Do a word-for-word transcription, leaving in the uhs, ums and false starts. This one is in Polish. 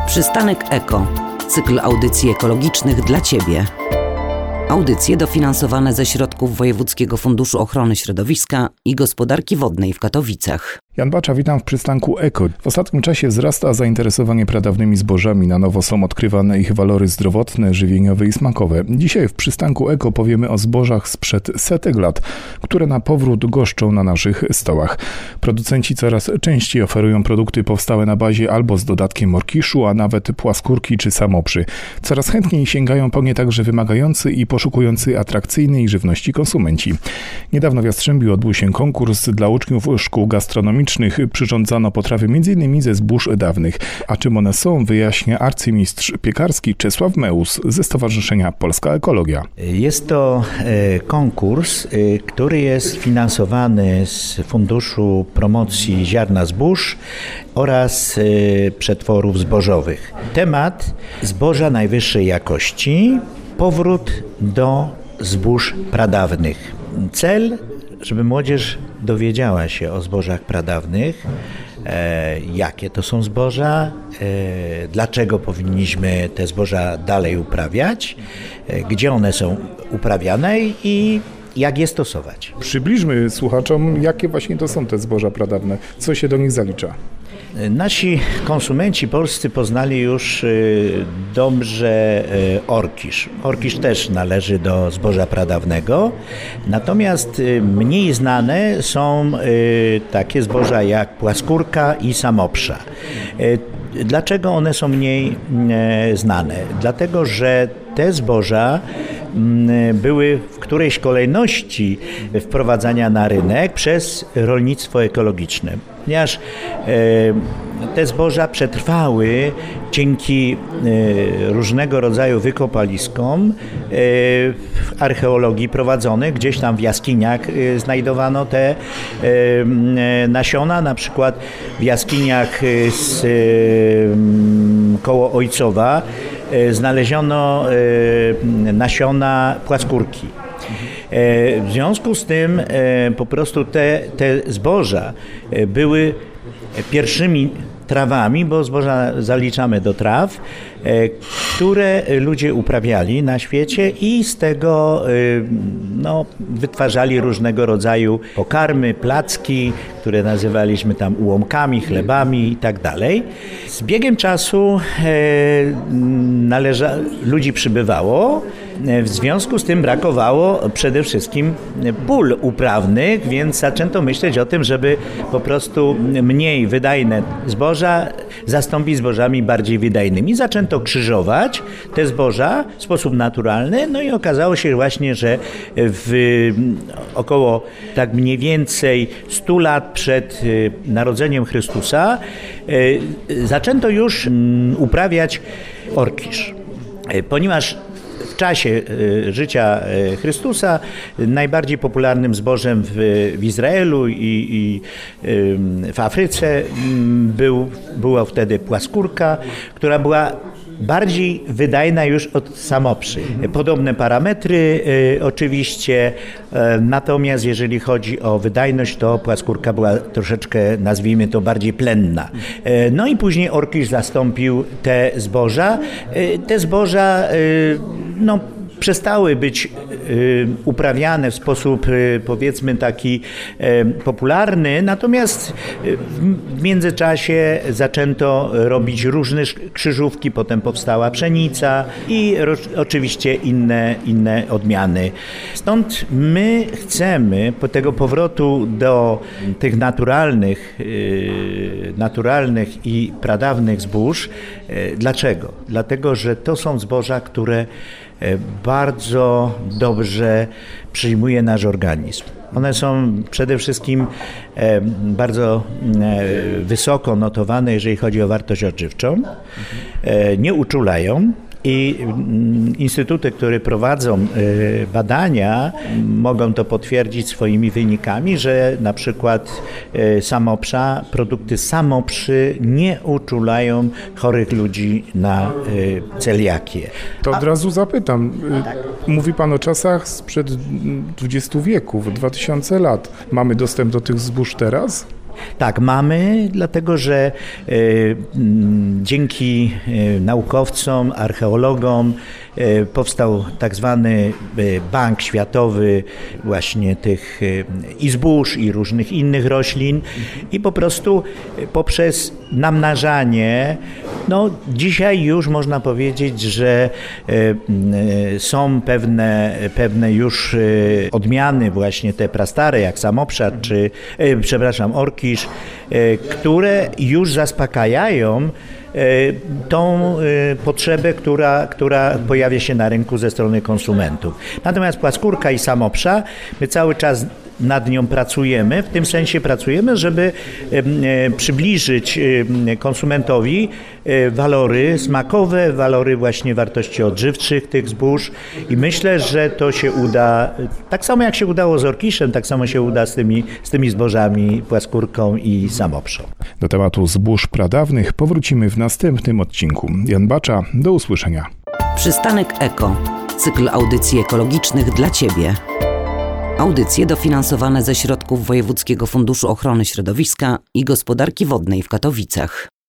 Przystanek Eko. Cykl audycji ekologicznych dla Ciebie. Audycje dofinansowane ze środków Wojewódzkiego Funduszu Ochrony Środowiska i Gospodarki Wodnej w Katowicach. Jan Bacza, witam w Przystanku Eko. W ostatnim czasie wzrasta zainteresowanie pradawnymi zbożami. Na nowo są odkrywane ich walory zdrowotne, żywieniowe i smakowe. Dzisiaj w Przystanku Eko powiemy o zbożach sprzed setek lat, które na powrót goszczą na naszych stołach. Producenci coraz częściej oferują produkty powstałe na bazie albo z dodatkiem orkiszu, a nawet płaskórki czy samoprzy. Coraz chętniej sięgają po nie także wymagający i poszukujący atrakcyjnej żywności konsumenci. Niedawno w Jastrzębiu odbył się konkurs dla uczniów szkół gastronomicznych. Przyrządzano potrawy m.in. ze zbóż dawnych. A czym one są, wyjaśnia arcymistrz piekarski Czesław Meus ze Stowarzyszenia Polska Ekologia. Jest to konkurs, który jest finansowany z Funduszu Promocji Ziarna Zbóż oraz przetworów zbożowych. Temat: zboża najwyższej jakości, powrót do zbóż pradawnych. Cel, żeby młodzież dowiedziała się o zbożach pradawnych, e, jakie to są zboża, e, dlaczego powinniśmy te zboża dalej uprawiać, e, gdzie one są uprawiane i jak je stosować. Przybliżmy słuchaczom, jakie właśnie to są te zboża pradawne, co się do nich zalicza. Nasi konsumenci polscy poznali już dobrze orkisz. Orkisz też należy do zboża pradawnego, natomiast mniej znane są takie zboża jak płaskórka i samoprza. Dlaczego one są mniej znane? Dlatego, że te zboża były w którejś kolejności wprowadzania na rynek przez rolnictwo ekologiczne. Ponieważ te zboża przetrwały dzięki różnego rodzaju wykopaliskom w archeologii prowadzonych. Gdzieś tam w jaskiniach znajdowano te nasiona, na przykład w jaskiniach z koło Ojcowa znaleziono nasiona płaskórki. W związku z tym po prostu te, te zboża były pierwszymi trawami, bo zboża zaliczamy do traw, które ludzie uprawiali na świecie i z tego no, wytwarzali różnego rodzaju pokarmy, placki, które nazywaliśmy tam ułomkami, chlebami i tak dalej. Z biegiem czasu należa, ludzi przybywało, w związku z tym brakowało przede wszystkim pól uprawnych, więc zaczęto myśleć o tym, żeby po prostu mniej wydajne zboża zastąpić zbożami bardziej wydajnymi. Zaczęto krzyżować te zboża w sposób naturalny, no i okazało się właśnie, że w około tak mniej więcej stu lat przed narodzeniem Chrystusa zaczęto już uprawiać orkisz, ponieważ w czasie życia Chrystusa najbardziej popularnym zbożem w, w Izraelu i, i w Afryce był, była wtedy płaskórka, która była bardziej wydajna już od samoprzy. Podobne parametry y, oczywiście, y, natomiast jeżeli chodzi o wydajność, to płaskórka była troszeczkę, nazwijmy to, bardziej plenna. Y, no i później orkisz zastąpił te zboża. Y, te zboża y, no, przestały być y, uprawiane w sposób y, powiedzmy taki y, popularny, natomiast y, w międzyczasie zaczęto robić różne krzyżówki, potem powstała pszenica i ro, oczywiście inne, inne odmiany. Stąd my chcemy po tego powrotu do tych naturalnych, y, naturalnych i pradawnych zbóż. Y, dlaczego? Dlatego, że to są zboża, które bardzo dobrze przyjmuje nasz organizm. One są przede wszystkim bardzo wysoko notowane, jeżeli chodzi o wartość odżywczą. Nie uczulają. I instytuty, które prowadzą badania, mogą to potwierdzić swoimi wynikami, że na przykład samoprza, produkty samoprzy nie uczulają chorych ludzi na celiakię. To od razu zapytam. Mówi Pan o czasach sprzed dwudziestu wieków, dwa tysiące lat. Mamy dostęp do tych zbóż teraz? Tak, mamy, dlatego że y, m, dzięki y, naukowcom, archeologom y, powstał tak zwany y, bank światowy właśnie tych y, i zbóż, i różnych innych roślin i po prostu y, poprzez namnażanie, no dzisiaj już można powiedzieć, że y, y, są pewne, pewne już y, odmiany właśnie te prastare, jak samoprzad, czy y, przepraszam, orkisz, które już zaspokajają tą potrzebę, która, która pojawia się na rynku ze strony konsumentów. Natomiast płaskórka i samopsza, my cały czas nad nią pracujemy, w tym sensie pracujemy, żeby przybliżyć konsumentowi walory smakowe, walory właśnie wartości odżywczych tych zbóż i myślę, że to się uda, tak samo jak się udało z orkiszem, tak samo się uda z tymi, z tymi zbożami, płaskórką i samoprzą. Do tematu zbóż pradawnych powrócimy w następnym odcinku. Jan Bacza, do usłyszenia. Przystanek Eko. Cykl audycji ekologicznych dla Ciebie. Audycje dofinansowane ze środków Wojewódzkiego Funduszu Ochrony Środowiska i Gospodarki Wodnej w Katowicach.